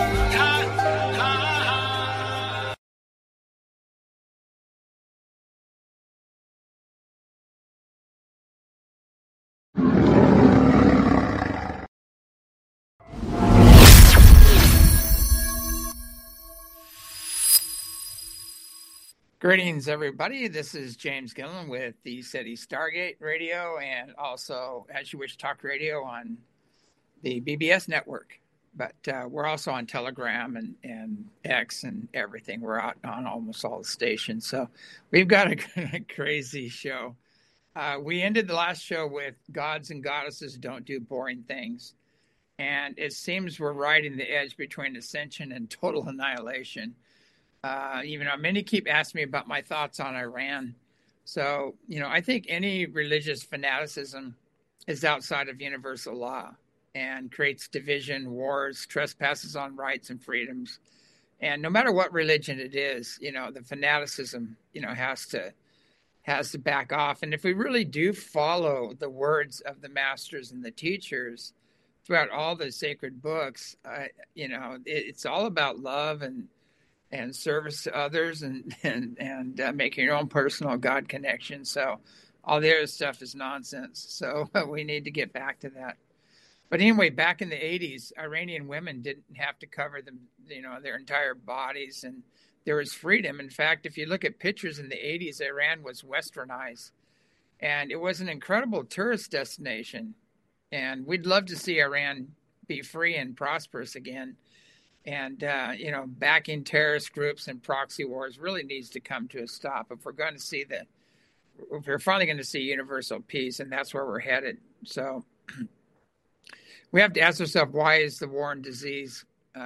Greetings, everybody. This is James Gillen with the SETI Stargate Radio and also As You Wish Talk Radio on the BBS network. But we're also on Telegram and X and everything. We're out on almost all the stations. So we've got a crazy show. We ended the last show with Gods and Goddesses Don't Do Boring Things. And it seems we're riding the edge between ascension and total annihilation. Many keep asking me about my thoughts on Iran. So, I think any religious fanaticism is outside of universal law and creates division, wars, trespasses on rights and freedoms. And no matter what religion it is, the fanaticism, has to back off. And if we really do follow the words of the masters and the teachers throughout all the sacred books, it's all about love and service to others and making your own personal God connection. So all the other stuff is nonsense. So we need to get back to that. But anyway, back in the 80s, Iranian women didn't have to cover them, their entire bodies, and there was freedom. In fact, if you look at pictures in the 80s, Iran was westernized, and it was an incredible tourist destination. And we'd love to see Iran be free and prosperous again. And, backing terrorist groups and proxy wars really needs to come to a stop. If we're finally going to see universal peace, and that's where we're headed. So we have to ask ourselves, why is war and disease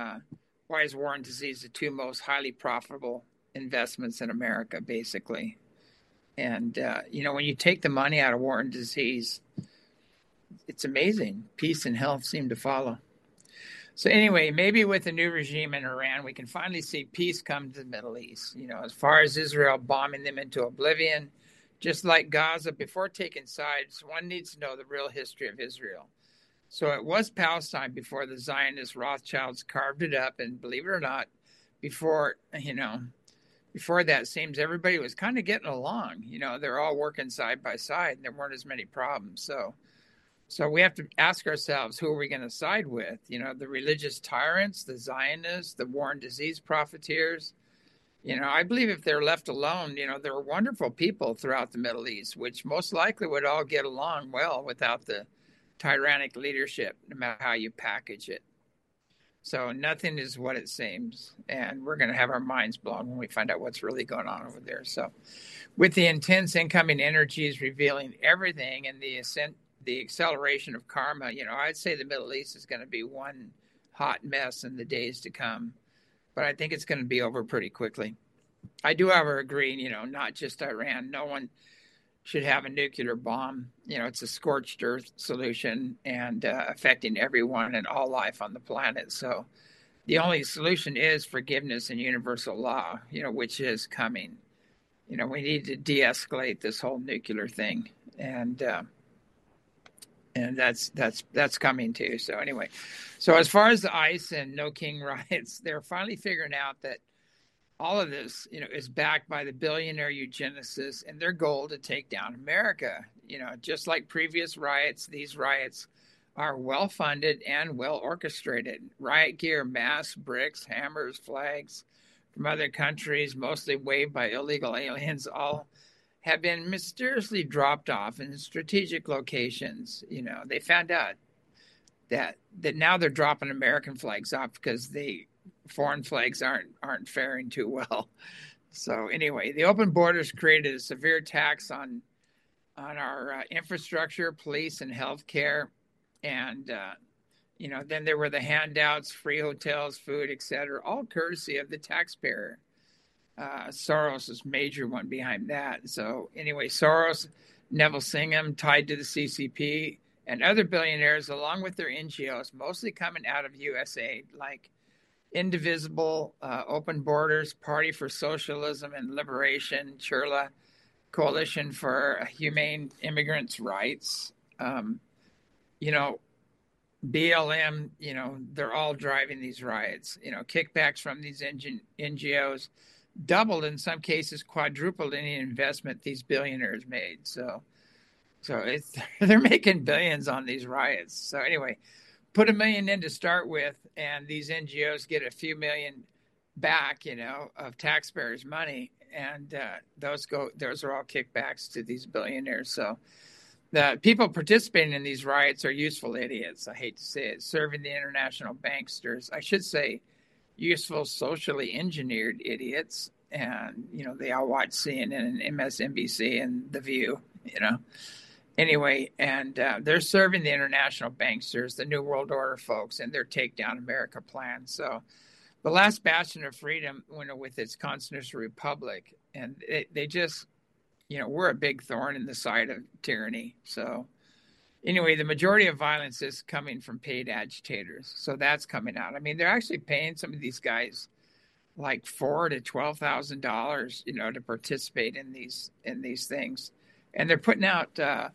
the two most highly profitable investments in America, basically? And, when you take the money out of war and disease, it's amazing. Peace and health seem to follow. So anyway, maybe with the new regime in Iran, we can finally see peace come to the Middle East. As far as Israel bombing them into oblivion, just like Gaza, before taking sides, one needs to know the real history of Israel. So it was Palestine before the Zionist Rothschilds carved it up. And believe it or not, before that, seems everybody was kind of getting along. They're all working side by side and there weren't as many problems. So we have to ask ourselves, who are we going to side with? The religious tyrants, the Zionists, the war and disease profiteers. I believe if they're left alone, there are wonderful people throughout the Middle East, which most likely would all get along well without the tyrannic leadership, no matter how you package it. So nothing is what it seems. And we're going to have our minds blown when we find out what's really going on over there. So with the intense incoming energies revealing everything and the acceleration of karma, I'd say the Middle East is going to be one hot mess in the days to come. But I think it's going to be over pretty quickly. I do, however, agree, not just Iran. No one should have a nuclear bomb. It's a scorched earth solution and affecting everyone and all life on the planet. So the only solution is forgiveness and universal law, which is coming. We need to de-escalate this whole nuclear thing. And that's coming too. So anyway, so as far as the ICE and No King riots, they're finally figuring out that all of this, is backed by the billionaire eugenicists and their goal to take down America. Just like previous riots, these riots are well funded and well orchestrated. Riot gear, masks, bricks, hammers, flags from other countries, mostly waved by illegal aliens, all have been mysteriously dropped off in strategic locations. They found out that now they're dropping American flags off because the foreign flags aren't faring too well. So anyway, the open borders created a severe tax on our infrastructure, police, and healthcare. And then there were the handouts, free hotels, food, etc., all courtesy of the taxpayer. Soros is major one behind that. So anyway, Soros, Neville Singham, tied to the CCP, and other billionaires, along with their NGOs, mostly coming out of USAID, like Indivisible, Open Borders, Party for Socialism and Liberation, CHIRLA, Coalition for Humane Immigrants' Rights. BLM, they're all driving these riots. Kickbacks from these NGOs doubled, in some cases quadrupled any investment these billionaires made. So it's they're making billions on these riots. So anyway, put $1 million in to start with, and these NGOs get a few million back, of taxpayers' money, and those are all kickbacks to these billionaires. So the people participating in these riots are useful idiots. I hate to say it, serving the international banksters. I should say useful, socially engineered idiots. And, they all watch CNN and MSNBC and The View, Anyway, and they're serving the international banksters, the New World Order folks, and their Take Down America plan. So the last bastion of freedom, with its constitutional republic, and they just, we're a big thorn in the side of tyranny. So anyway, the majority of violence is coming from paid agitators. So that's coming out. I mean, they're actually paying some of these guys like $4,000 to $12,000, to participate in these things, and they're putting out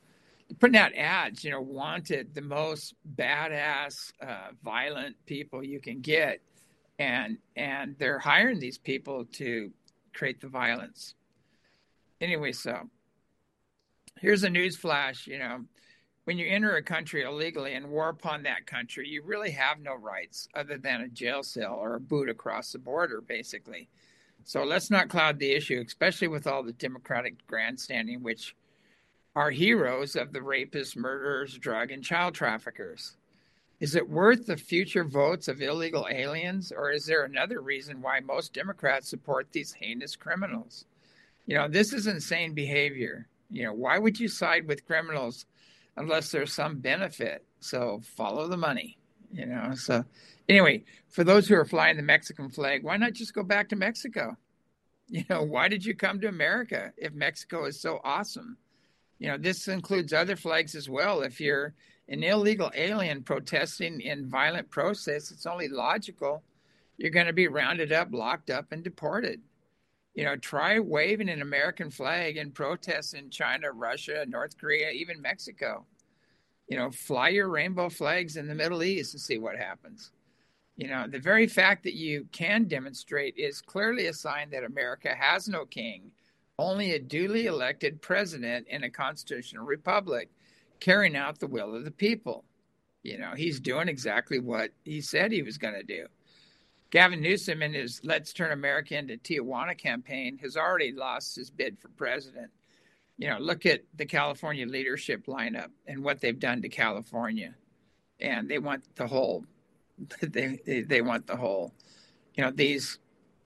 ads, wanted the most badass, violent people you can get, and they're hiring these people to create the violence. Anyway, so here's a news flash. When you enter a country illegally and war upon that country, you really have no rights other than a jail cell or a boot across the border, basically. So let's not cloud the issue, especially with all the Democratic grandstanding, which are heroes of the rapists, murderers, drug and child traffickers. Is it worth the future votes of illegal aliens, or is there another reason why most Democrats support these heinous criminals? This is insane behavior. Why would you side with criminals unless there's some benefit? So follow the money, So anyway, for those who are flying the Mexican flag, why not just go back to Mexico? Why did you come to America if Mexico is so awesome? This includes other flags as well. If you're an illegal alien protesting in violent protests, it's only logical you're going to be rounded up, locked up, and deported. Try waving an American flag in protests in China, Russia, North Korea, even Mexico. Fly your rainbow flags in the Middle East and see what happens. The very fact that you can demonstrate is clearly a sign that America has no king, only a duly elected president in a constitutional republic carrying out the will of the people. He's doing exactly what he said he was going to do. Gavin Newsom, in his Let's Turn America into Tijuana campaign, has already lost his bid for president. Look at the California leadership lineup and what they've done to California. And they want the whole. They want the whole. These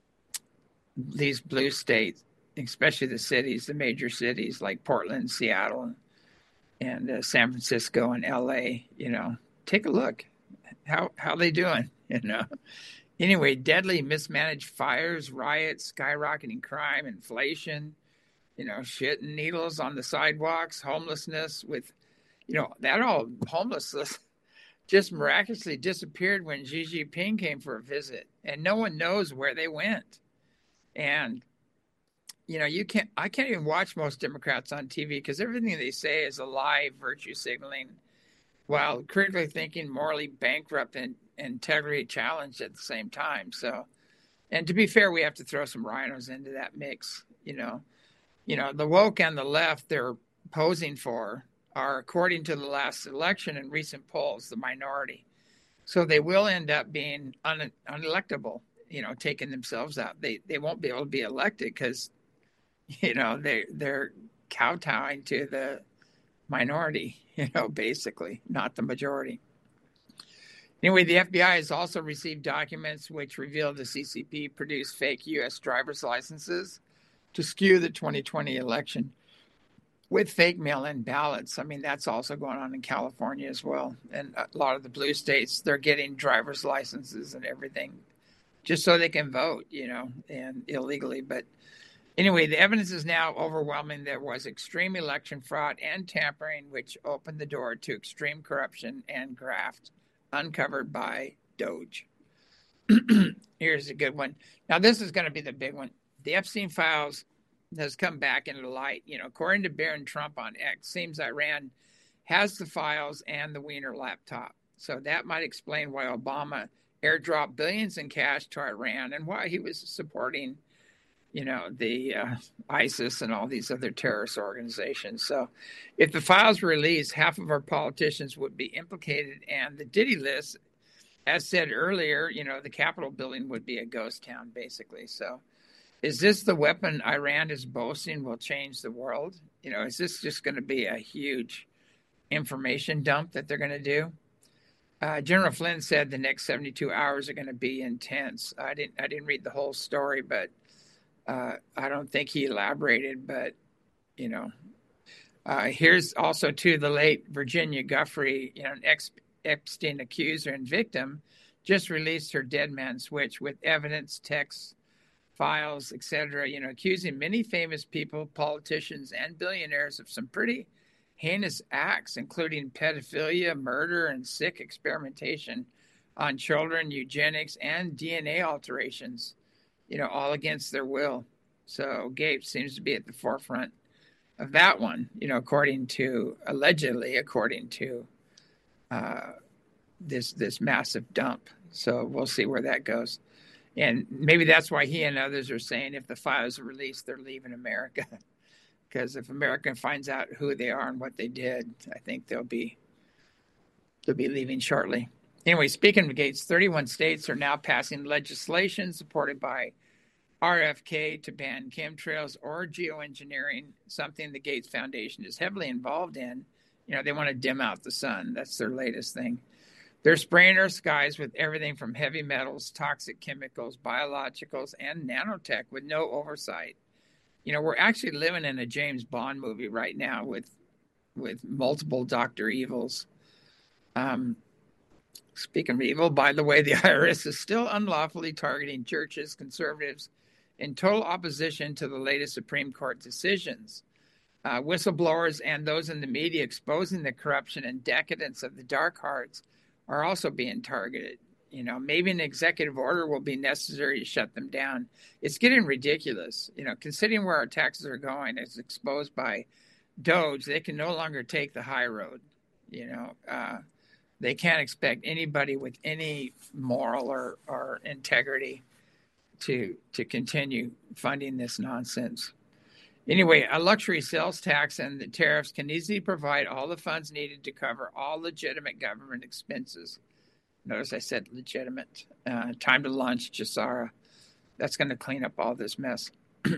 blue states, especially the cities, the major cities like Portland, Seattle, and San Francisco and LA, take a look. How they doing, Anyway, deadly mismanaged fires, riots, skyrocketing crime, inflation, shit and needles on the sidewalks, homelessness with, that all homelessness just miraculously disappeared when Xi Jinping came for a visit, and no one knows where they went. And, I can't even watch most Democrats on TV because everything they say is a lie, virtue signaling, while critically thinking, morally bankrupt, and integrity challenged at the same time. So, and to be fair, we have to throw some rhinos into that mix. The woke and the left they're posing for are, according to the last election and recent polls, the minority. So they will end up being unelectable, taking themselves out. They won't be able to be elected because, they're kowtowing to the minority, basically, not the majority. Anyway, the FBI has also received documents which reveal the CCP produced fake U.S. driver's licenses to skew the 2020 election with fake mail-in ballots. I mean, that's also going on in California as well. And a lot of the blue states, they're getting driver's licenses and everything just so they can vote, and illegally. But anyway, the evidence is now overwhelming. There was extreme election fraud and tampering, which opened the door to extreme corruption and graft uncovered by Doge. Here's a good one. Now, this is going to be the big one. The Epstein files has come back into light. According to Barron Trump on X, seems Iran has the files and the Wiener laptop. So that might explain why Obama airdropped billions in cash to Iran and why he was supporting, the ISIS and all these other terrorist organizations. So if the files were released, half of our politicians would be implicated, and the Diddy list, as said earlier, the Capitol building would be a ghost town, basically. So is this the weapon Iran is boasting will change the world? Is this just going to be a huge information dump that they're going to do? General Flynn said the next 72 hours are going to be intense. I didn't read the whole story, but I don't think he elaborated. But here's also to the late Virginia Giuffre, an Epstein accuser and victim, just released her dead man switch with evidence, texts, files, etc., accusing many famous people, politicians, and billionaires of some pretty heinous acts, including pedophilia, murder, and sick experimentation on children, eugenics, and DNA alterations, all against their will. So Gates seems to be at the forefront of that one, allegedly according to this massive dump. So we'll see where that goes. And maybe that's why he and others are saying if the files are released, they're leaving America. Because if America finds out who they are and what they did, I think they'll be leaving shortly. Anyway, speaking of Gates, 31 states are now passing legislation supported by RFK to ban chemtrails or geoengineering, something the Gates Foundation is heavily involved in. They want to dim out the sun. That's their latest thing. They're spraying our skies with everything from heavy metals, toxic chemicals, biologicals, and nanotech with no oversight. We're actually living in a James Bond movie right now with multiple Dr. Evils. Speaking of evil, by the way, the IRS is still unlawfully targeting churches, conservatives, in total opposition to the latest Supreme Court decisions. Whistleblowers and those in the media exposing the corruption and decadence of the dark arts are also being targeted. Maybe an executive order will be necessary to shut them down. It's getting ridiculous. Considering where our taxes are going, as exposed by Doge, they can no longer take the high road. They can't expect anybody with any moral or integrity to continue funding this nonsense. Anyway, a luxury sales tax and the tariffs can easily provide all the funds needed to cover all legitimate government expenses. Notice I said legitimate. Time to launch Jassara. That's going to clean up all this mess.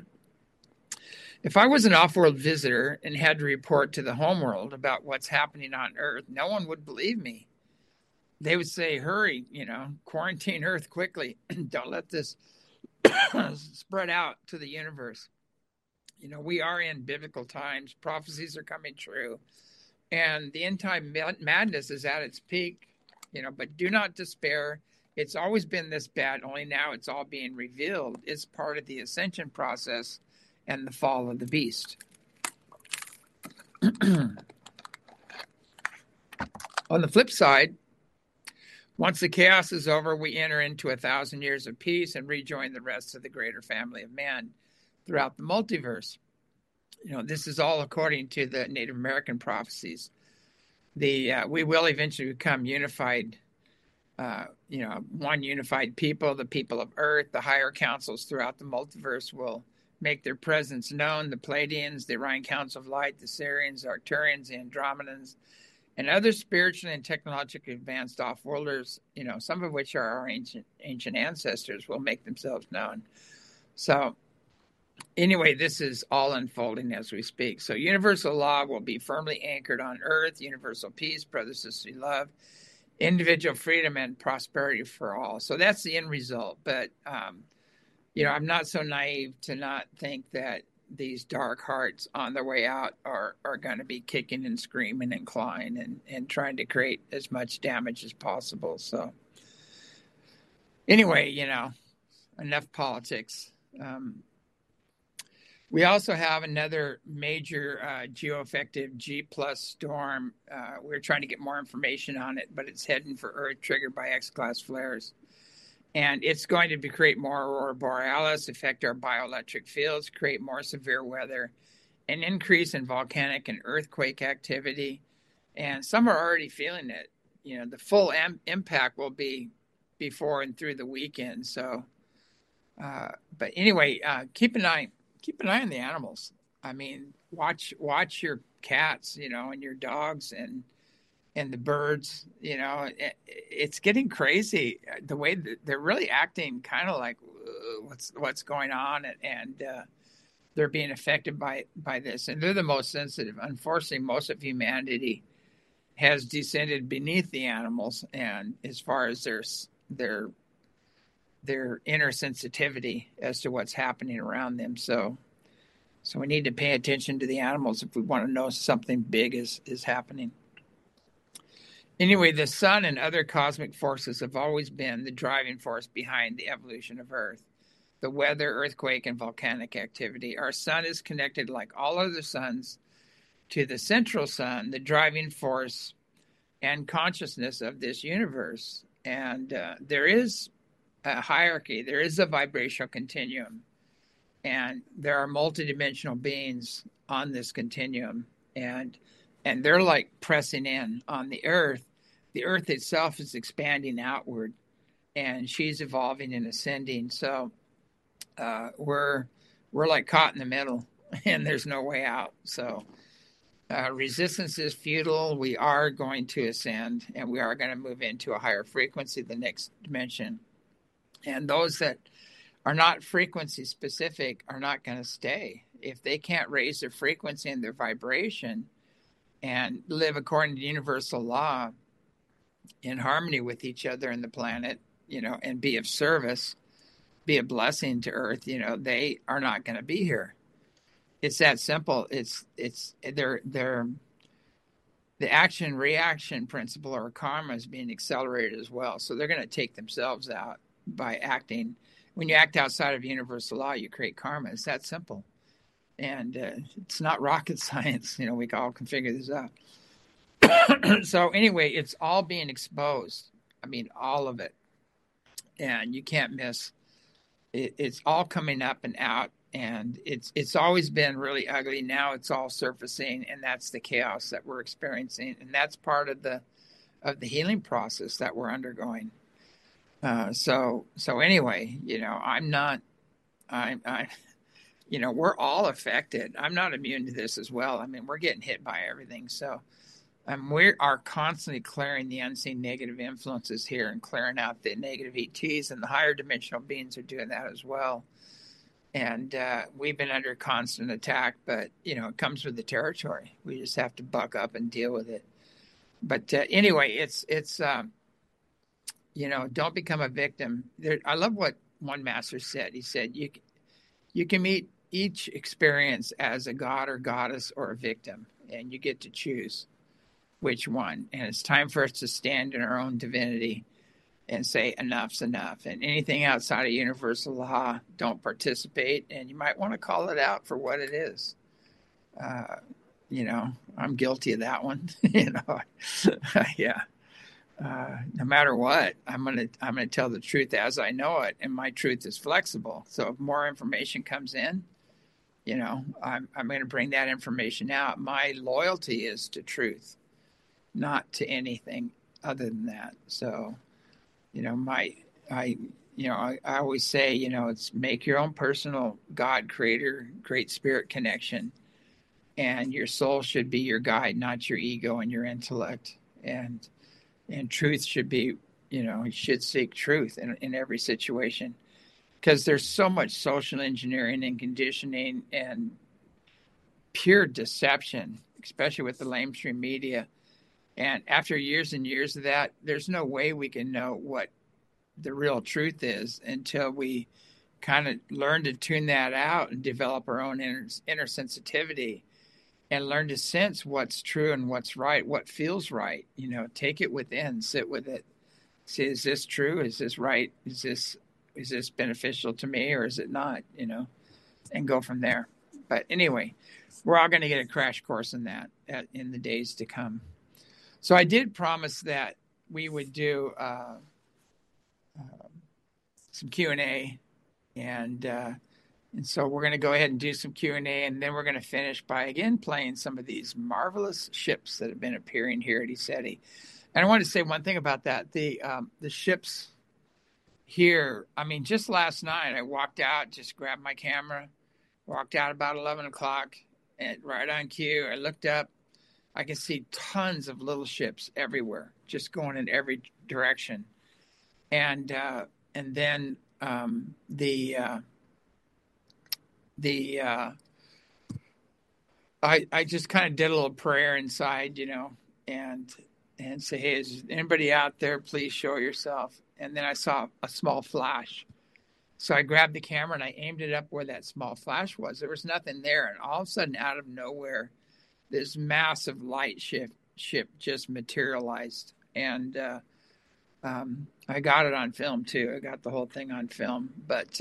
If I was an off-world visitor and had to report to the homeworld about what's happening on Earth, no one would believe me. They would say, hurry, quarantine Earth quickly. Don't let this spread out to the universe. We are in biblical times. Prophecies are coming true. And the end-time madness is at its peak. But do not despair. It's always been this bad, only now it's all being revealed. It's part of the ascension process and the fall of the beast. On the flip side, once the chaos is over, we enter into 1,000 years of peace and rejoin the rest of the greater family of man throughout the multiverse. This is all according to the Native American prophecies. We will eventually become unified, one unified people, the people of Earth. The higher councils throughout the multiverse will make their presence known. The Pleiadians, the Orion Council of Light, the Sirians, the Arcturians, the Andromedans, and other spiritually and technologically advanced off-worlders, some of which are our ancient ancestors, will make themselves known. So anyway, this is all unfolding as we speak. So universal law will be firmly anchored on Earth, universal peace, brother, sister, love, individual freedom, and prosperity for all. So that's the end result. But, I'm not so naive to not think that these dark hearts on their way out are going to be kicking and screaming and clawing and trying to create as much damage as possible. So anyway, enough politics. We also have another major geoaffective G+ storm. We're trying to get more information on it, but it's heading for Earth, triggered by X-class flares. And it's going to create more aurora borealis, affect our bioelectric fields, create more severe weather, an increase in volcanic and earthquake activity. And some are already feeling it. the full impact will be before and through the weekend. So, but anyway, keep an eye on the animals. I mean, watch your cats, and your dogs and the birds. It's getting crazy the way that they're really acting, kind of like what's going on, and they're being affected by this, and they're the most sensitive. Unfortunately, most of humanity has descended beneath the animals, and as far as their inner sensitivity as to what's happening around them. So we need to pay attention to the animals if we want to know something big is happening. Anyway, the sun and other cosmic forces have always been the driving force behind the evolution of Earth. The weather, earthquake, and volcanic activity. Our sun is connected, like all other suns, to the central sun, the driving force and consciousness of this universe. And there is a hierarchy. There is a vibrational continuum. And there are multidimensional beings on this continuum. And they're like pressing in on the Earth. The Earth itself is expanding outward, and she's evolving and ascending. So we're like caught in the middle, and there's no way out. So resistance is futile. We are going to ascend, and we are going to move into a higher frequency, the next dimension. And those that are not frequency specific are not going to stay. If they can't raise their frequency and their vibration and live according to universal law in harmony with each other and the planet, and be of service, be a blessing to Earth, they are not going to be here. It's that simple. It's they're the action reaction principle, or karma, is being accelerated as well. So they're going to take themselves out by acting. When you act outside of universal law, you create karma. It's that simple. And it's not rocket science. We all can figure this out. So anyway, it's all being exposed. I mean, all of it. And you can't miss it. It's all coming up and out. And it's always been really ugly. Now it's all surfacing, and that's the chaos that we're experiencing. And that's part of the healing process that we're undergoing. So anyway, we're all affected. I'm not immune to this as well. I mean, we're getting hit by everything. So we are constantly clearing the unseen negative influences here and clearing out the negative ETs, and the higher dimensional beings are doing that as well. And we've been under constant attack, but, it comes with the territory. We just have to buck up and deal with it. But anyway, it's don't become a victim. I love what one master said. He said, you can meet each experience as a god or goddess or a victim, and you get to choose which one. And it's time for us to stand in our own divinity and say enough's enough. And anything outside of universal law, don't participate. And you might want to call it out for what it is. I'm guilty of that one. Yeah. No matter what, I'm gonna tell the truth as I know it, and my truth is flexible. So if more information comes in, I'm gonna bring that information out. My loyalty is to truth, not to anything other than that. So, I always say, it's make your own personal God, creator, great spirit connection, and your soul should be your guide, not your ego and your intellect. And truth should be, you should seek truth in every situation, because there's so much social engineering and conditioning and pure deception, especially with the lamestream media. And after years and years of that, there's no way we can know what the real truth is until we kind of learn to tune that out and develop our own inner sensitivity and learn to sense what's true and what's right, what feels right. Take it within, sit with it. See, is this true? Is this right? Is this beneficial to me, or is it not? And go from there. But anyway, we're all going to get a crash course in that in the days to come. So I did promise that we would do some Q&A, and so we're going to go ahead and do some Q&A, and then we're going to finish by, again, playing some of these marvelous ships that have been appearing here at ECETI. And I wanted to say one thing about that. The ships here, I mean, just last night, I walked out, just grabbed my camera, walked out about 11 o'clock, and right on cue, I looked up. I can see tons of little ships everywhere, just going in every direction. And then the I just kind of did a little prayer inside, and say, hey, is anybody out there? Please show yourself. And then I saw a small flash. So I grabbed the camera and I aimed it up where that small flash was. There was nothing there. And all of a sudden, out of nowhere, this massive light ship just materialized. And I got it on film, too. I got the whole thing on film. But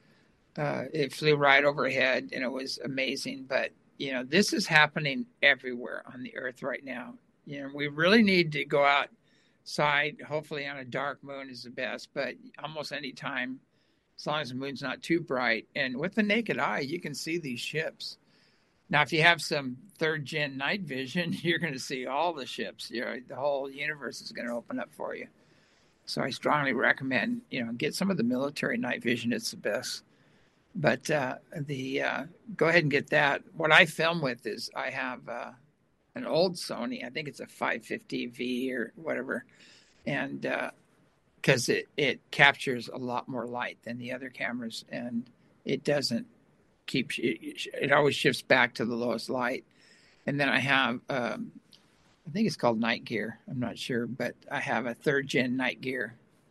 it flew right overhead, and it was amazing. But, this is happening everywhere on the earth right now. We really need to go outside. Hopefully on a dark moon is the best, but almost any time, as long as the moon's not too bright. And with the naked eye, you can see these ships. Now, if you have some third-gen night vision, you're going to see all the ships. The whole universe is going to open up for you. So I strongly recommend, get some of the military night vision. It's the best. But go ahead and get that. What I film with is I have an old Sony. I think it's a 550V or whatever. And because it captures a lot more light than the other cameras, and it doesn't it always shifts back to the lowest light. And then I have I think it's called Night Gear, I'm not sure, but I have a third gen Night Gear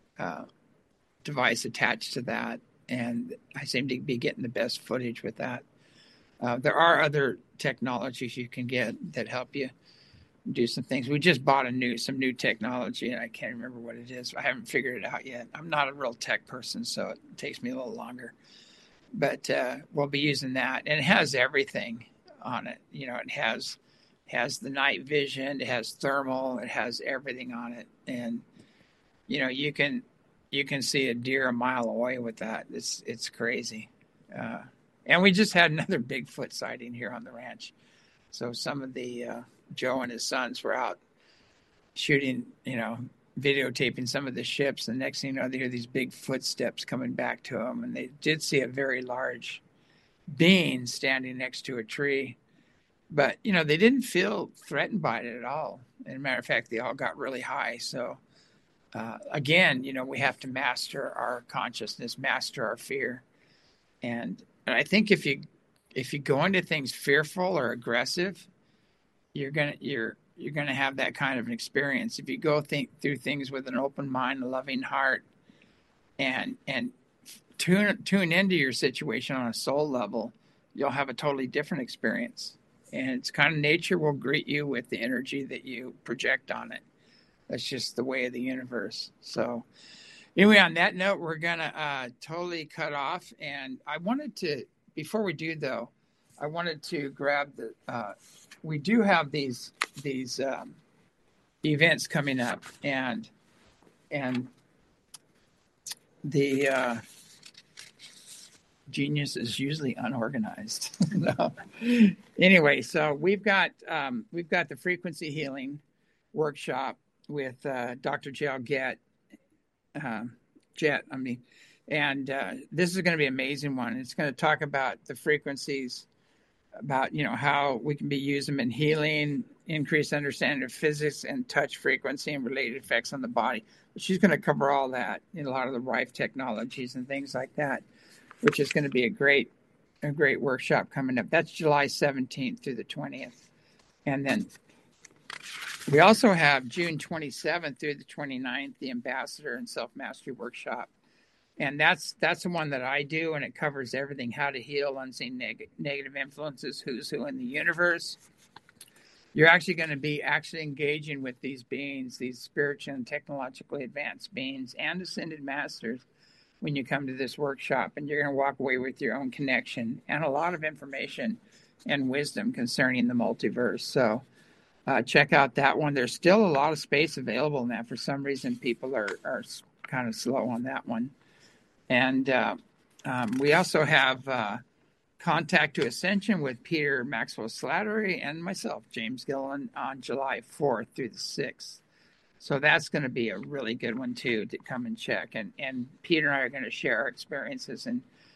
device attached to that, and I seem to be getting the best footage with that. There are other technologies you can get that help you do some things. We just bought some new technology, and I can't remember what it is. I haven't figured it out yet. I'm not a real tech person, so it takes me a little longer. But we'll be using that, and it has everything on it. It has the night vision, it has thermal, it has everything on it, and you can see a deer a mile away with that. It's crazy. And we just had another Bigfoot sighting here on the ranch. So some of the Joe and his sons were out shooting, videotaping some of the ships. And next thing you know, they hear these big footsteps coming back to them. And they did see a very large being standing next to a tree. But, they didn't feel threatened by it at all. As a matter of fact, they all got really high. So, again, we have to master our consciousness, master our fear. And I think if you go into things fearful or aggressive, you're gonna have that kind of an experience. If you go through things with an open mind, a loving heart, and tune into your situation on a soul level, you'll have a totally different experience. And it's kind of nature will greet you with the energy that you project on it. That's just the way of the universe. So anyway, on that note, we're going to totally cut off. And I wanted to, before we do, though, I wanted to grab we do have these events coming up. And the genius is usually unorganized. No. Anyway, so we've got the frequency healing workshop with Dr. Jet. And this is going to be an amazing one. It's going to talk about the frequencies, about how we can be using them in healing, increased understanding of physics and touch frequency and related effects on the body. But she's going to cover all that in a lot of the Rife technologies and things like that, which is going to be a great workshop coming up. That's July 17th through the 20th. And then we also have June 27th through the 29th, the Ambassador and Self-Mastery Workshop. And that's the one that I do, and it covers everything: how to heal unseen negative influences, who's who in the universe. You're actually going to be engaging with these beings, these spiritual and technologically advanced beings and ascended masters when you come to this workshop. And you're going to walk away with your own connection and a lot of information and wisdom concerning the multiverse. So check out that one. There's still a lot of space available in that. For some reason, people are kind of slow on that one. And we also have Contact to Ascension with Peter Maxwell Slattery and myself, James Gilliland, on July 4th through the 6th. So that's going to be a really good one too to come and check. And Peter and I are going to share our experiences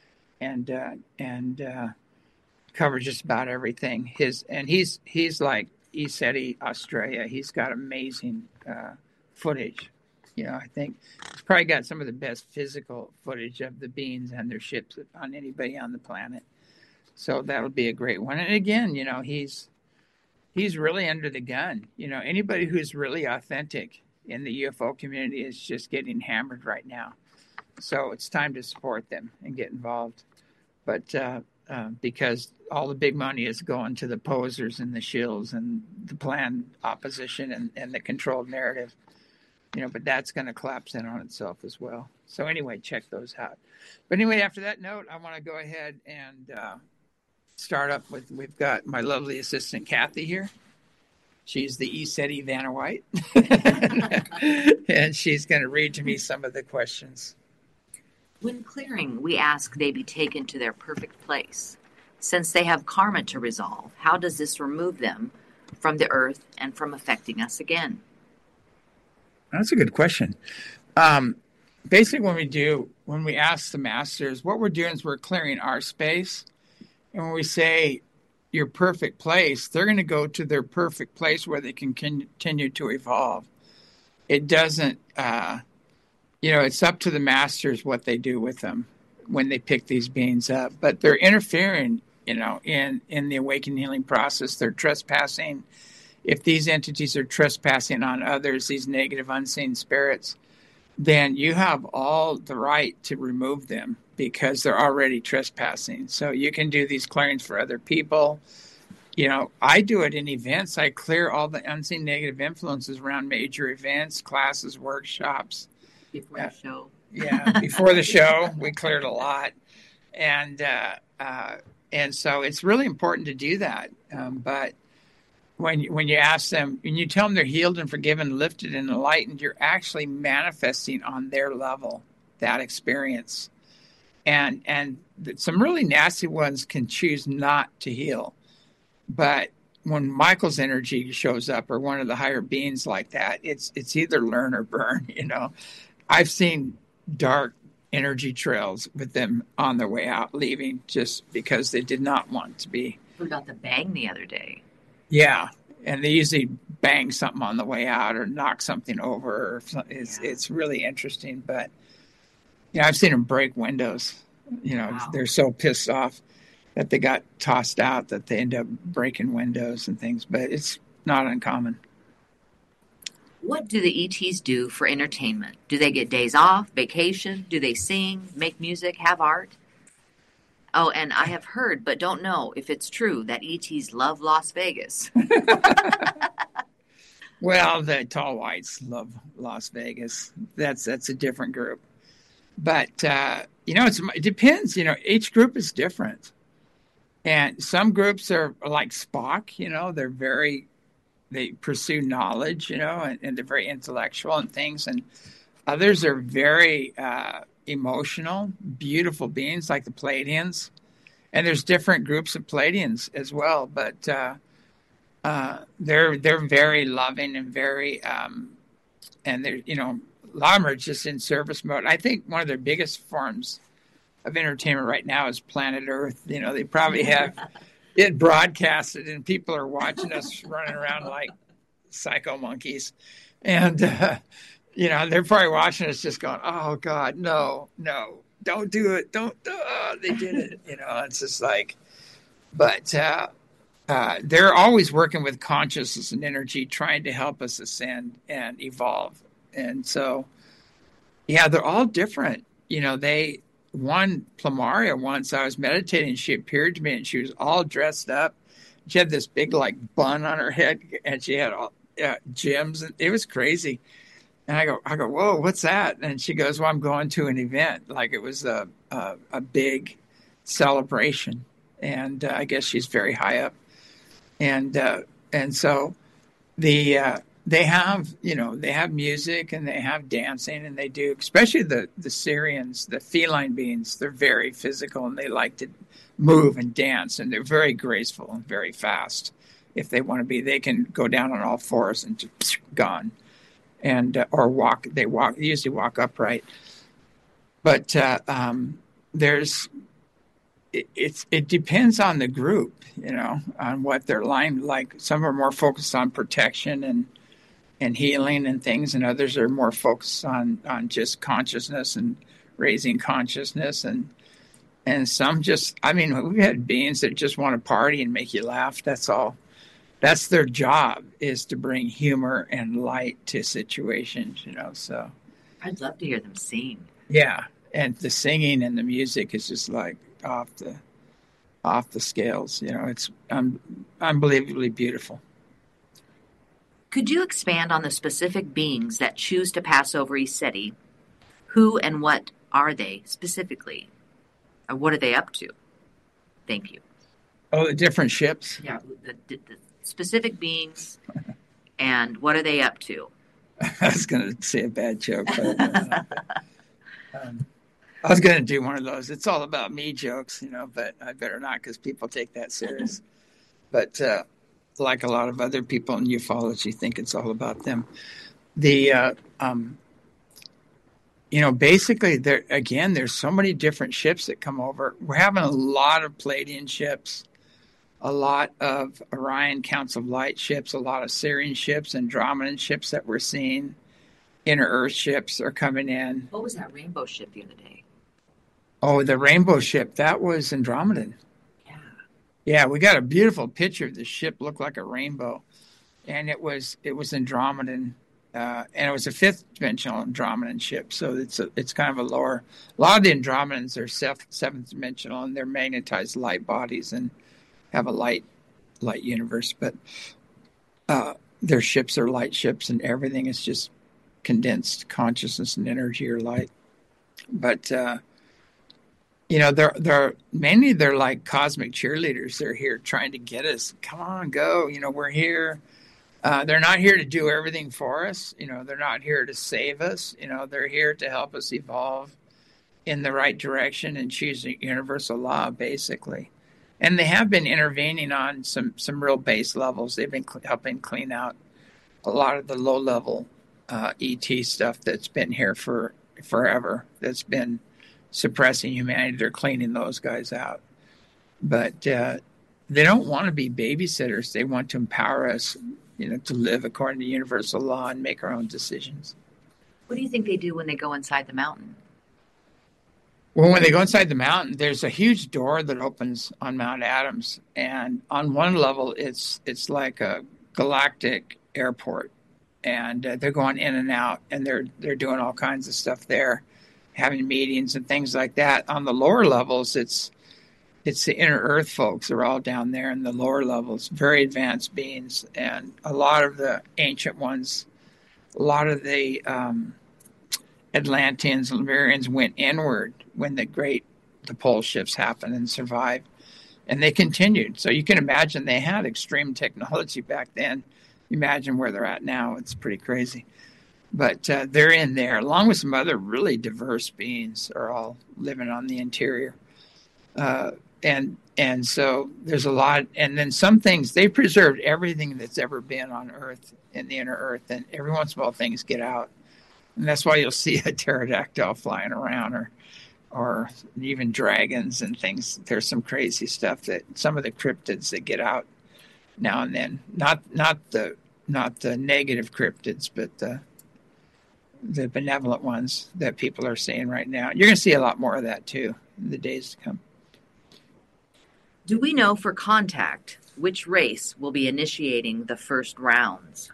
and cover just about everything. He's like ECETI Australia. He's got amazing footage. I think he's probably got some of the best physical footage of the beings and their ships on anybody on the planet. So that'll be a great one. And again, he's really under the gun. Anybody who's really authentic in the UFO community is just getting hammered right now. So it's time to support them and get involved. But because all the big money is going to the posers and the shills and the planned opposition and the controlled narrative, but that's going to collapse in on itself as well. So anyway, check those out. But anyway, after that note, I want to go ahead and start up with, we've got my lovely assistant, Kathy, here. She's the ECETI Vanna White. And she's going to read to me some of the questions. When clearing, we ask they be taken to their perfect place. Since they have karma to resolve, how does this remove them from the earth and from affecting us again? That's a good question. Basically, when we ask the masters, what we're doing is we're clearing our space. And when we say your perfect place, they're going to go to their perfect place where they can continue to evolve. It doesn't, it's up to the masters what they do with them when they pick these beings up. But they're interfering, in the awakening healing process. They're trespassing. If these entities are trespassing on others, these negative unseen spirits, then you have all the right to remove them because they're already trespassing. So you can do these clearings for other people. I do it in events. I clear all the unseen negative influences around major events, classes, workshops. Before the show. Yeah, before the show, we cleared a lot. And so it's really important to do that. But when you ask them, and you tell them they're healed and forgiven, lifted and enlightened, you're actually manifesting on their level that experience. And some really nasty ones can choose not to heal. But when Michael's energy shows up, or one of the higher beings like that, it's either learn or burn. I've seen dark energy trails with them on their way out, leaving just because they did not want to be. We got the bang the other day. Yeah, and they usually bang something on the way out or knock something over. Or it's really interesting. But I've seen them break windows. Wow. They're so pissed off that they got tossed out that they end up breaking windows and things. But it's not uncommon. What do the ETs do for entertainment? Do they get days off, vacation? Do they sing, make music, have art? Oh, and I have heard, but don't know if it's true, that ETs love Las Vegas. Well, the tall whites love Las Vegas. That's a different group. But, it depends. Each group is different. And some groups are like Spock, they pursue knowledge, and they're very intellectual and things. And others are very emotional, beautiful beings like the Pleiadians. And there's different groups of Pleiadians as well. But they're very loving and very, and they're, a lot of them are just in service mode. I think one of their biggest forms of entertainment right now is Planet Earth. They probably have it broadcasted and people are watching us running around like psycho monkeys. And, they're probably watching us just going, oh God, no, don't do it. They did it. It's just like, but they're always working with consciousness and energy, trying to help us ascend and evolve. And so, they're all different. One Plamaria, once I was meditating, she appeared to me and she was all dressed up. She had this big bun on her head and she had all gems. And it was crazy. And I go, whoa, what's that? And she goes, well, I'm going to an event. Like it was a big celebration. And I guess she's very high up. And so they have music and they have dancing and they do, especially the Syrians, the feline beings, they're very physical and they like to move and dance and they're very graceful and very fast. If they want to be, they can go down on all fours and just gone. and or walk. They usually walk upright, but there's it depends on the group, on what their line like. Some are more focused on protection and healing and things, and others are more focused on just consciousness and raising consciousness, and some just, I mean, we've had beings that just want to party and make you laugh. That's all. That's their job, is to bring humor and light to situations, so I'd love to hear them sing. yeah. And the singing and the music is just like off the scales. It's unbelievably beautiful. Could you expand on the specific beings that choose to pass over ECETI? Who and what are they specifically? Or what are they up to? Thank you. Oh, the different ships? Yeah, the specific beings, and what are they up to? I was going to say a bad joke, but I was going to do one of those. It's all about me jokes, but I better not, because people take that serious. But like a lot of other people in ufology, think it's all about them. Basically, there's so many different ships that come over. We're having a lot of Pleiadian ships, a lot of Orion Council of Light ships, a lot of Sirian ships, Andromedan ships that we're seeing. Inner Earth ships are coming in. What was that rainbow ship the other day? Oh, the rainbow ship, that was Andromedan. Yeah, we got a beautiful picture of the ship, looked like a rainbow, and it was Andromedan, and it was a fifth dimensional Andromedan ship. So it's kind of a lower. A lot of the Andromedans are seventh dimensional, and they're magnetized light bodies and have a light universe. But their ships are light ships, and everything is just condensed consciousness and energy or light. But they're mainly, they're like cosmic cheerleaders. They're here trying to get us, come on, go. We're here. They're not here to do everything for us. They're not here to save us. They're here to help us evolve in the right direction and choose a universal law, basically. And they have been intervening on some real base levels. They've been helping clean out a lot of the low level ET stuff that's been here for forever. That's been suppressing humanity. They're cleaning those guys out. But they don't want to be babysitters. They want to empower us, to live according to universal law and make our own decisions. What do you think they do when they go inside the mountain? Well, when they go inside the mountain, there's a huge door that opens on Mount Adams. And on one level, it's like a galactic airport. And they're going in and out, and they're doing all kinds of stuff there, having meetings and things like that. On the lower levels, it's the inner Earth folks are all down there in the lower levels, very advanced beings, and a lot of the ancient ones, a lot of the Atlanteans and Lemurians went inward when the pole shifts happened and survived, and they continued. So you can imagine they had extreme technology back then. Imagine where they're at now. It's pretty crazy. But they're in there, along with some other really diverse beings, are all living on the interior. And so there's a lot. And then some things, they preserved everything that's ever been on Earth, in the inner Earth. And every once in a while, things get out. And that's why you'll see a pterodactyl flying around, or even dragons and things. There's some crazy stuff, that some of the cryptids that get out now and then. Not the negative cryptids, but the benevolent ones that people are seeing right now. You're going to see a lot more of that too in the days to come. Do we know for contact which race will be initiating the first rounds?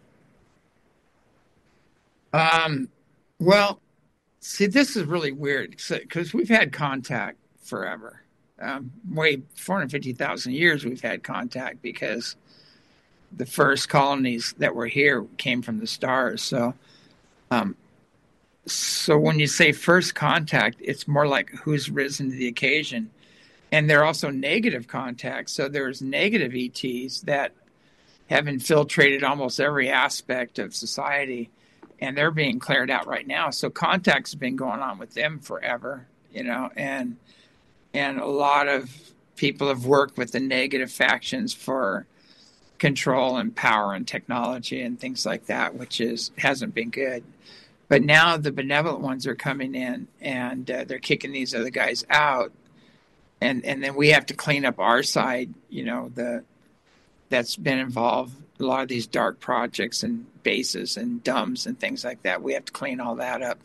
Well, see, this is really weird, because we've had contact forever. Way 450,000 years we've had contact, because the first colonies that were here came from the stars. So when you say first contact, it's more like who's risen to the occasion. And they're also negative contacts. So there's negative ETs that have infiltrated almost every aspect of society, and they're being cleared out right now. So contacts have been going on with them forever, and a lot of people have worked with the negative factions for control and power and technology and things like that, which hasn't been good. But now the benevolent ones are coming in, and they're kicking these other guys out, and then we have to clean up our side. That's been involved. A lot of these dark projects and bases and dumps and things like that. We have to clean all that up.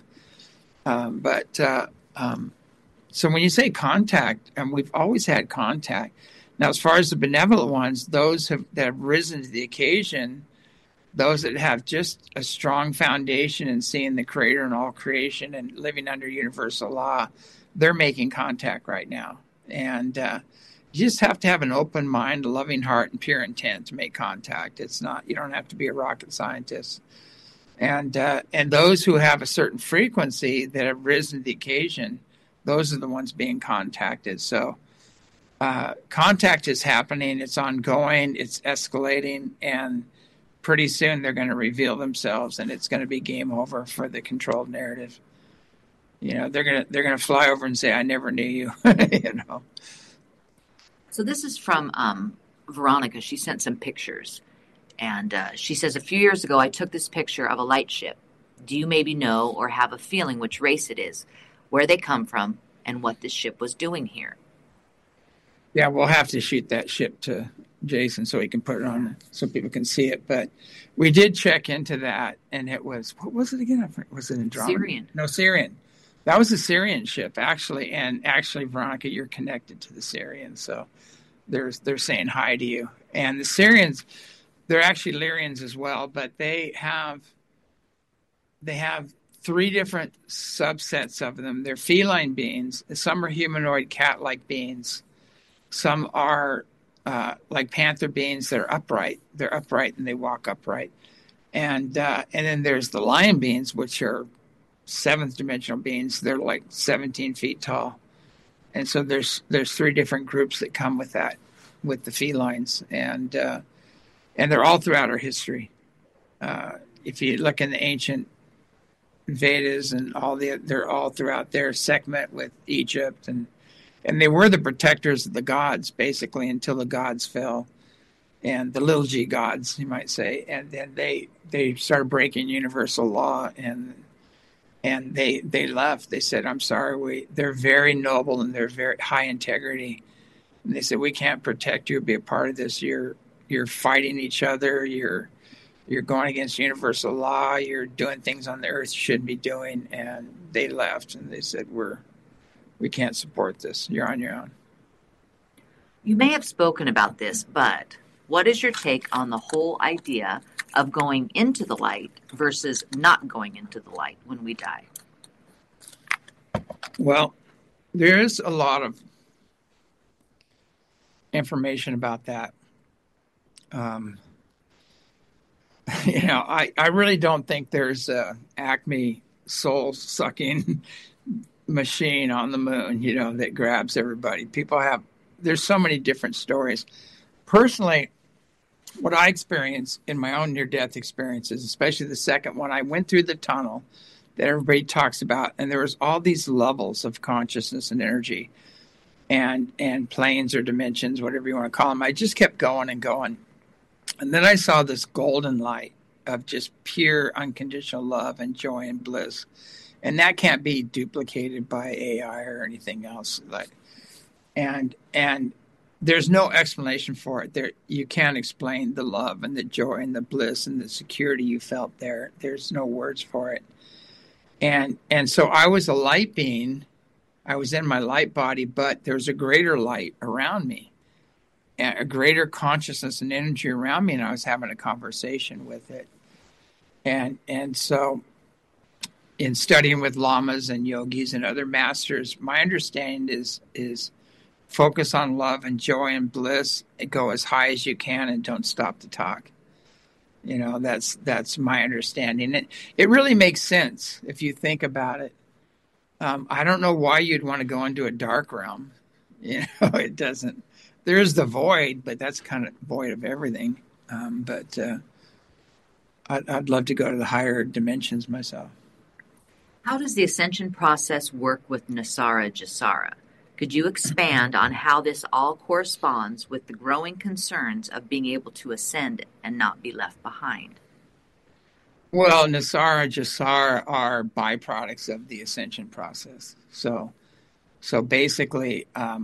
So when you say contact, and we've always had contact. Now, as far as the benevolent ones, those that have risen to the occasion, those that have just a strong foundation in seeing the Creator in all creation and living under universal law, they're making contact right now. And you just have to have an open mind, a loving heart, and pure intent to make contact. You don't have to be a rocket scientist. And those who have a certain frequency that have risen to the occasion, those are the ones being contacted. So contact is happening. It's ongoing. It's escalating. And pretty soon they're going to reveal themselves, and it's going to be game over for the controlled narrative. They're going to fly over and say, "I never knew you." So this is from Veronica. She sent some pictures. And she says, a few years ago, I took this picture of a light ship. Do you maybe know or have a feeling which race it is, where they come from, and what this ship was doing here? Yeah, we'll have to shoot that ship to Jason so he can put it on so people can see it. But we did check into that, and it was, what was it again? Was it Andromeda? Syrian. No, Syrian. That was a Syrian ship, actually. And actually, Veronica, you're connected to the Syrians. So they're saying hi to you. And the Syrians... They're actually Lyrians as well, but they have 3 different subsets of them. They're feline beings. Some are humanoid cat-like beings. Some are like panther beings that are upright. They're upright and they walk upright. And then there's the lion beings, which are 7th dimensional beings. They're like 17 feet tall. And so there's 3 different groups that come with that, with the felines. And they're all throughout our history. If you look in the ancient Vedas and they're all throughout there. Sekhmet with Egypt, and they were the protectors of the gods basically until the gods fell, and the little g gods, you might say, and then they started breaking universal law, and they left. They said, "I'm sorry, they're very noble and they're very high integrity," and they said, "We can't protect you, be a part of this. You're fighting each other. You're going against universal law. You're doing things on the earth you shouldn't be doing." And they left, and they said, "We can't support this. You're on your own." You may have spoken about this, but what is your take on the whole idea of going into the light versus not going into the light when we die? Well, there is a lot of information about that. I really don't think there's a Acme soul-sucking machine on the moon, that grabs everybody. There's so many different stories. Personally, what I experienced in my own near-death experiences, especially the second one, I went through the tunnel that everybody talks about, and there was all these levels of consciousness and energy and planes or dimensions, whatever you want to call them. I just kept going and going. And then I saw this golden light of just pure unconditional love and joy and bliss. And that can't be duplicated by AI or anything else. And there's no explanation for it. You can't explain the love and the joy and the bliss and the security you felt there. There's no words for it. And so I was a light being. I was in my light body, but there was a greater light around me, a greater consciousness and energy around me, and I was having a conversation with it. And so in studying with lamas and yogis and other masters, my understanding is focus on love and joy and bliss, and go as high as you can and don't stop to talk. That's my understanding. It really makes sense if you think about it. I don't know why you'd want to go into a dark realm. It doesn't. There's the void, but that's kind of void of everything. But I'd love to go to the higher dimensions myself. How does the ascension process work with Nasara Jasara? Could you expand on how this all corresponds with the growing concerns of being able to ascend and not be left behind? Well, Nasara, Jasara are byproducts of the ascension process. So basically,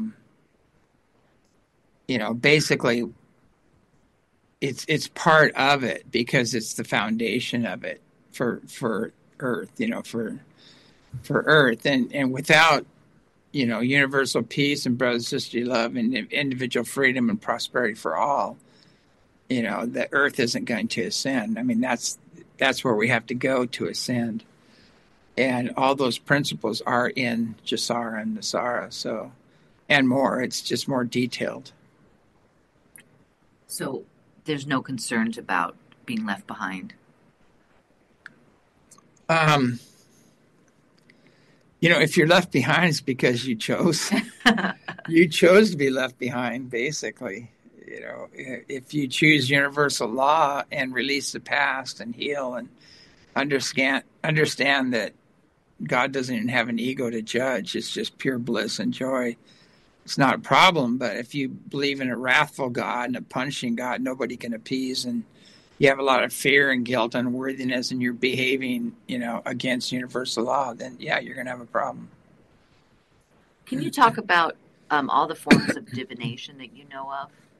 basically, it's part of it because it's the foundation of it for Earth. For Earth, and without universal peace and brother sister love and individual freedom and prosperity for all, the Earth isn't going to ascend. I mean, that's where we have to go to ascend. And all those principles are in Jasara and Nasara, so, and more. It's just more detailed. So there's no concerns about being left behind? If you're left behind, it's because you chose. You chose to be left behind, basically. If you choose universal law and release the past and heal and understand that God doesn't even have an ego to judge. It's just pure bliss and joy. It's not a problem. But if you believe in a wrathful God and a punishing God nobody can appease, and you have a lot of fear and guilt and unworthiness, and you're behaving, against universal law, then yeah, you're going to have a problem. Can you talk about all the forms of divination that you know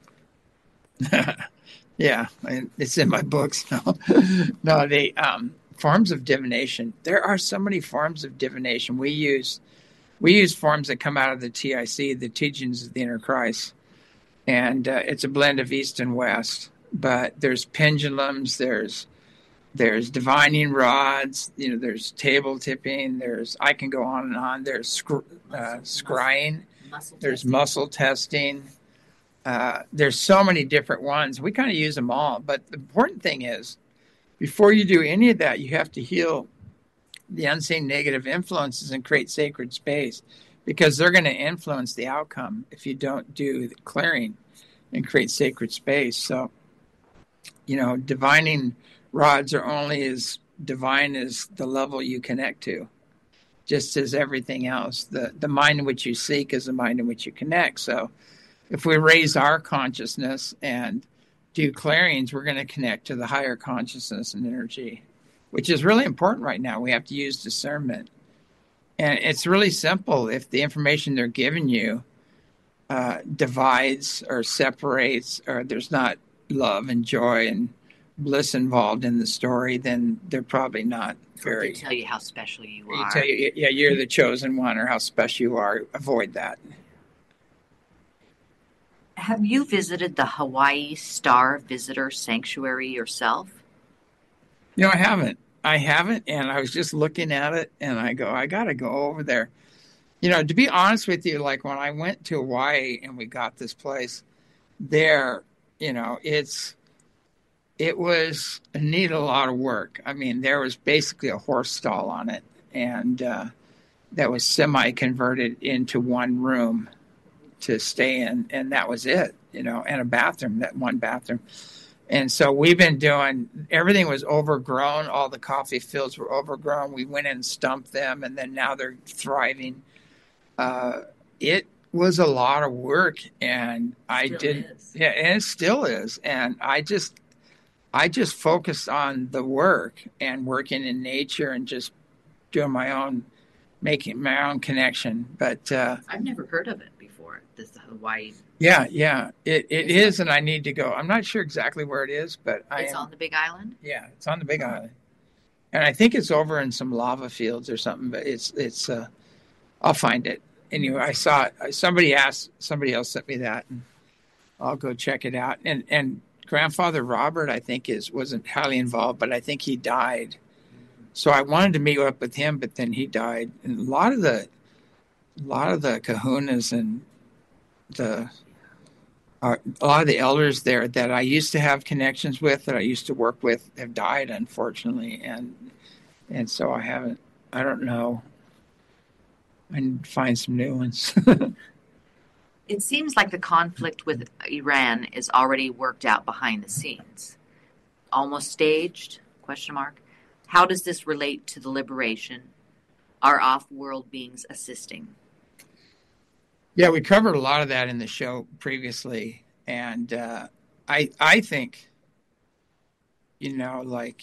of? Yeah, it's in my books. No, they forms of divination. There are so many forms of divination. We use forms that come out of the TIC, the Teachings of the Inner Christ, and it's a blend of East and West. But there's pendulums, there's divining rods, there's table tipping, I can go on and on. There's scrying, there's muscle testing. There's so many different ones. We kind of use them all. But the important thing is, before you do any of that, you have to heal the unseen negative influences and create sacred space, because they're going to influence the outcome if you don't do the clearing and create sacred space. So, divining rods are only as divine as the level you connect to, just as everything else. The mind in which you seek is the mind in which you connect. So if we raise our consciousness and do clearings, we're going to connect to the higher consciousness and energy, which is really important right now. We have to use discernment. And it's really simple. If the information they're giving you divides or separates, or there's not love and joy and bliss involved in the story, then they're probably not very... They tell you how special you are. Tell you, yeah, you're the chosen one, or how special you are. Avoid that. Have you visited the Hawaii Star Visitor Sanctuary yourself? I haven't, and I was just looking at it, and I got to go over there. To be honest with you, like when I went to Hawaii and we got this place there, it was needed a lot of work. I mean, there was basically a horse stall on it, and that was semi-converted into one room to stay in, and that was it, and a bathroom, that one bathroom. And so we've been doing, everything was overgrown. All the coffee fields were overgrown. We went in and stumped them, and then now they're thriving. It was a lot of work, and and it still is. And I just focused on the work and working in nature and just doing making my own connection. But I've never heard of it before, this Hawaii. Yeah, it is, and I need to go. I'm not sure exactly where it is, but it's on the Big Island? Yeah, it's on the Big Island. And I think it's over in some lava fields or something, but it's I'll find it. Anyway, I saw it. Somebody else sent me that, and I'll go check it out. And Grandfather Robert, I think, wasn't highly involved, but I think he died. So I wanted to meet up with him, but then he died. And a lot of the kahunas and a lot of the elders there that I used to have connections with, that I used to work with, have died, unfortunately, and so I don't know. I need to find some new ones. It seems like the conflict with Iran is already worked out behind the scenes. Almost staged? ? How does this relate to the liberation? Are off-world beings assisting? Yeah, we covered a lot of that in the show previously, and I think, like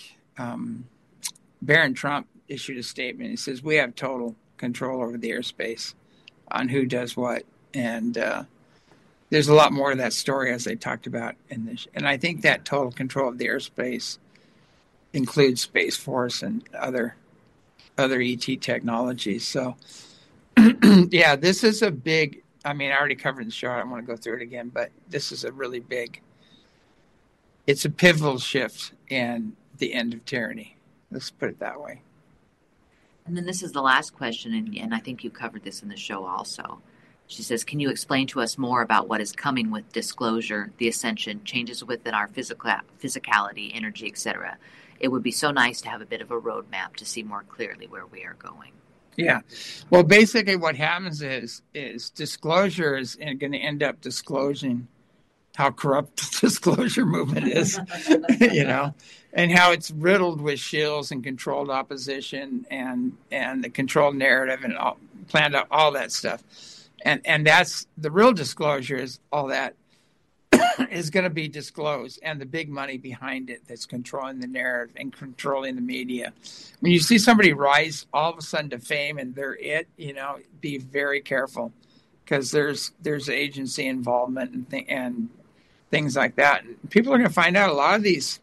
Barron Trump issued a statement. He says we have total control over the airspace on who does what, and there's a lot more to that story as they talked about in this. And I think that total control of the airspace includes Space Force and other ET technologies. So, yeah, this is a big. I mean, I already covered the show. I don't want to go through it again, but this is a really big. It's a pivotal shift in the end of tyranny. Let's put it that way. And then this is the last question, and I think you covered this in the show also. She says, can you explain to us more about what is coming with disclosure, the ascension, changes within our physicality, energy, etc.? It would be so nice to have a bit of a roadmap to see more clearly where we are going. Yeah. Well, basically what happens is disclosure is going to end up disclosing how corrupt the disclosure movement is, and how it's riddled with shills and controlled opposition and the controlled narrative and planned out all that stuff. And that's the real disclosure is all that is going to be disclosed, and the big money behind it that's controlling the narrative and controlling the media. When you see somebody rise all of a sudden to fame and they're it, be very careful, because there's agency involvement and things like that. And people are going to find out a lot of this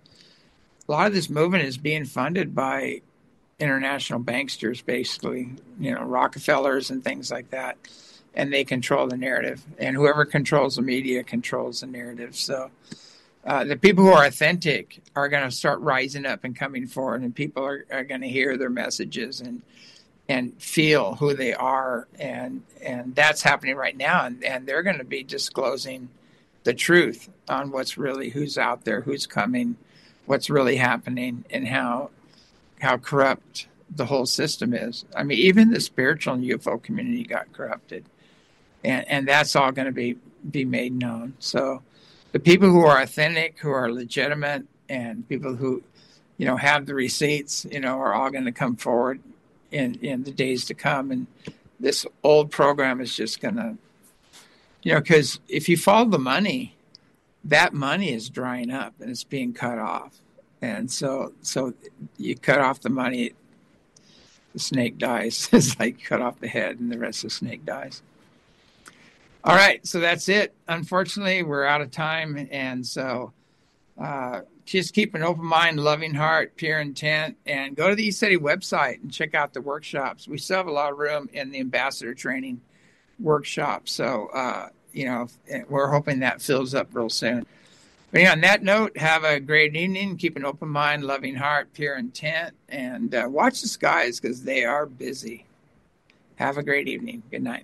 movement is being funded by international banksters, basically, Rockefellers and things like that. And they control the narrative, and whoever controls the media controls the narrative. So the people who are authentic are going to start rising up and coming forward, and people are going to hear their messages and feel who they are. And that's happening right now. And they're going to be disclosing the truth on who's out there, who's coming, what's really happening, and how corrupt the whole system is. I mean, even the spiritual and UFO community got corrupted. And that's all going to be made known. So the people who are authentic, who are legitimate, and people who, have the receipts, are all going to come forward in the days to come. And this old program is just going to, because if you follow the money, that money is drying up and it's being cut off. And so you cut off the money, the snake dies. It's like cut off the head and the rest of the snake dies. All right, so that's it. Unfortunately, we're out of time, and so just keep an open mind, loving heart, pure intent, and go to the eStudy website and check out the workshops. We still have a lot of room in the ambassador training workshop, so we're hoping that fills up real soon. But on that note, have a great evening. Keep an open mind, loving heart, pure intent, and watch the skies because they are busy. Have a great evening. Good night.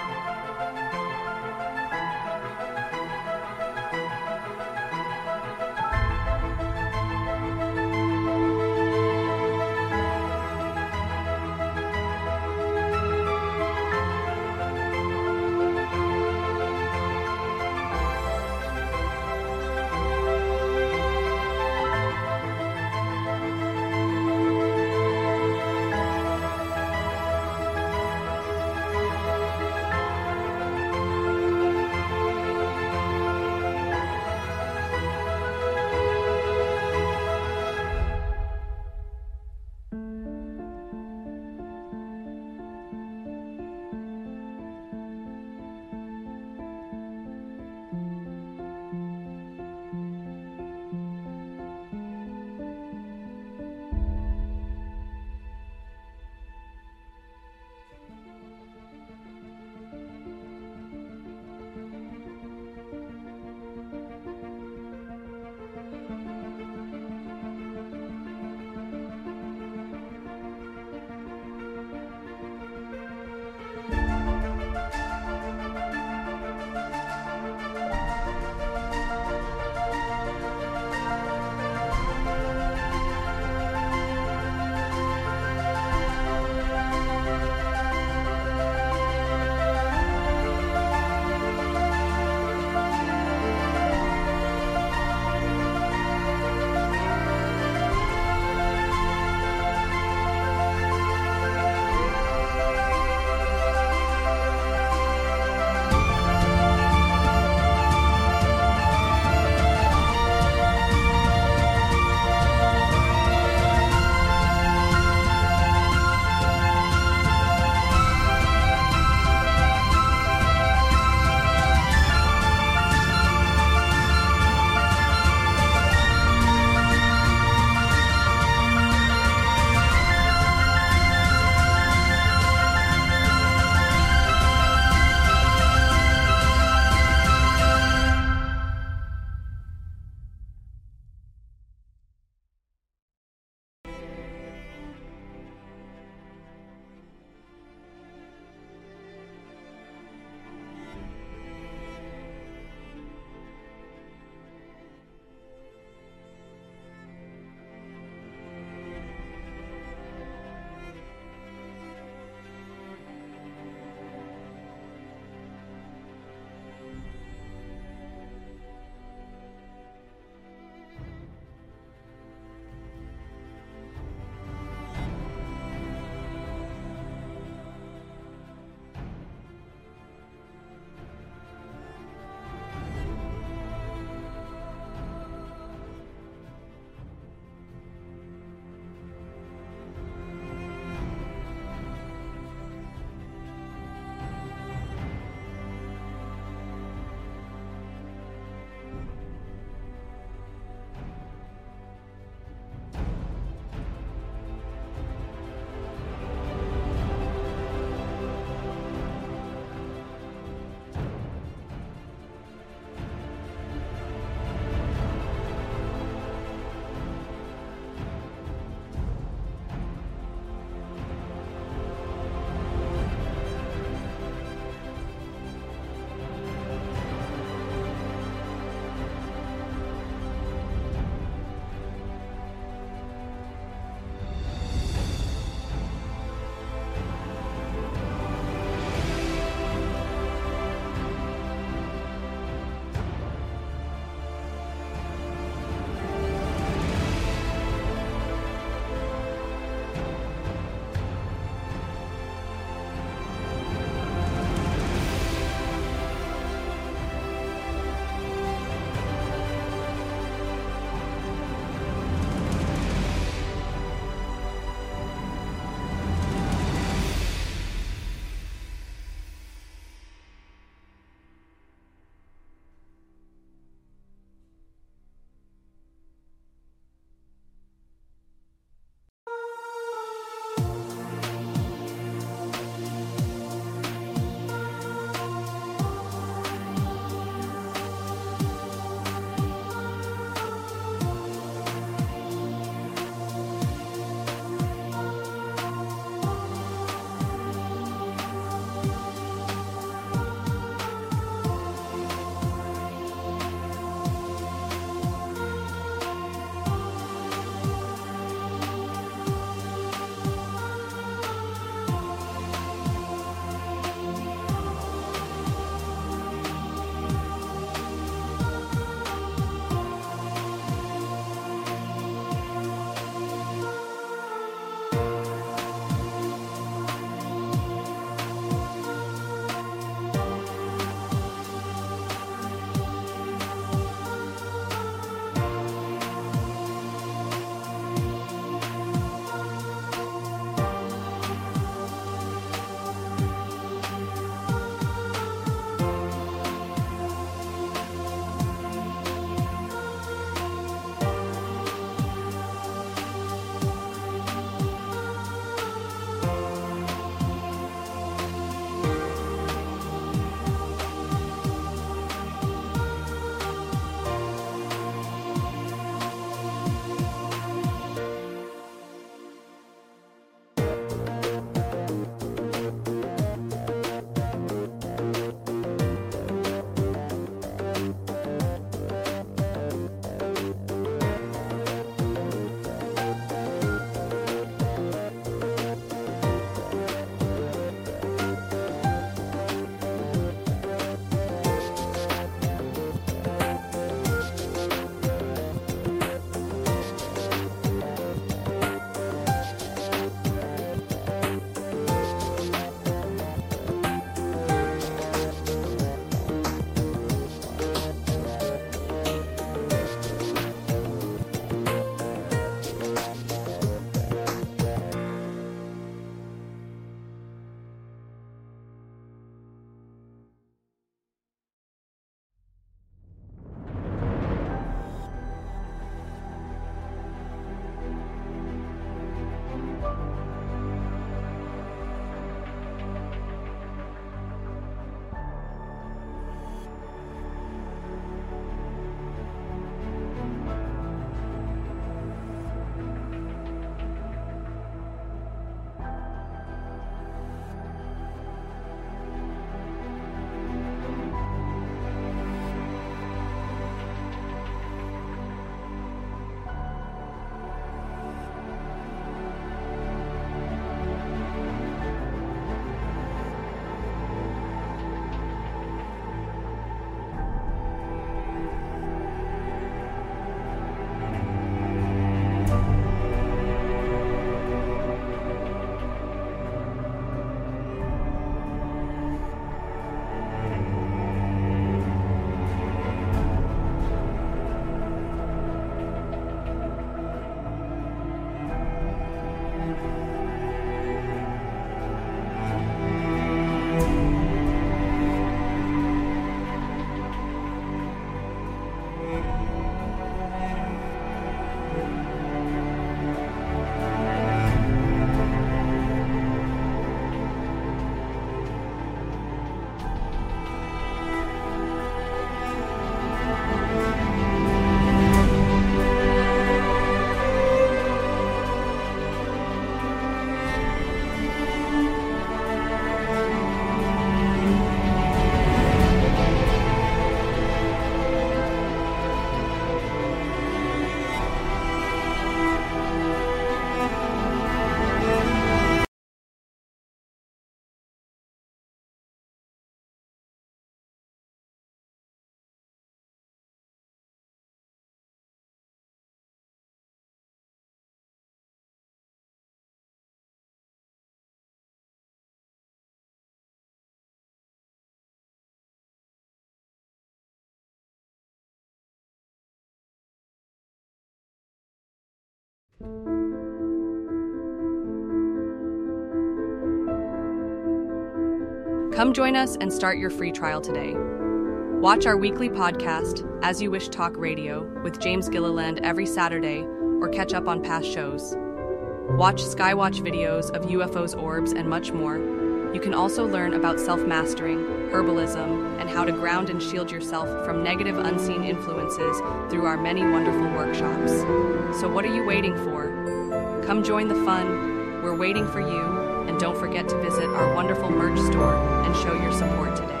Come join us and start your free trial today. Watch our weekly podcast, As You Wish Talk Radio, with James Gilliland every Saturday, or catch up on past shows. Watch Skywatch videos of UFOs, orbs, and much more. You can also learn about self-mastering, herbalism, and how to ground and shield yourself from negative unseen influences through our many wonderful workshops. So what are you waiting for? Come join the fun. We're waiting for you. And don't forget to visit our wonderful merch store and show your support today.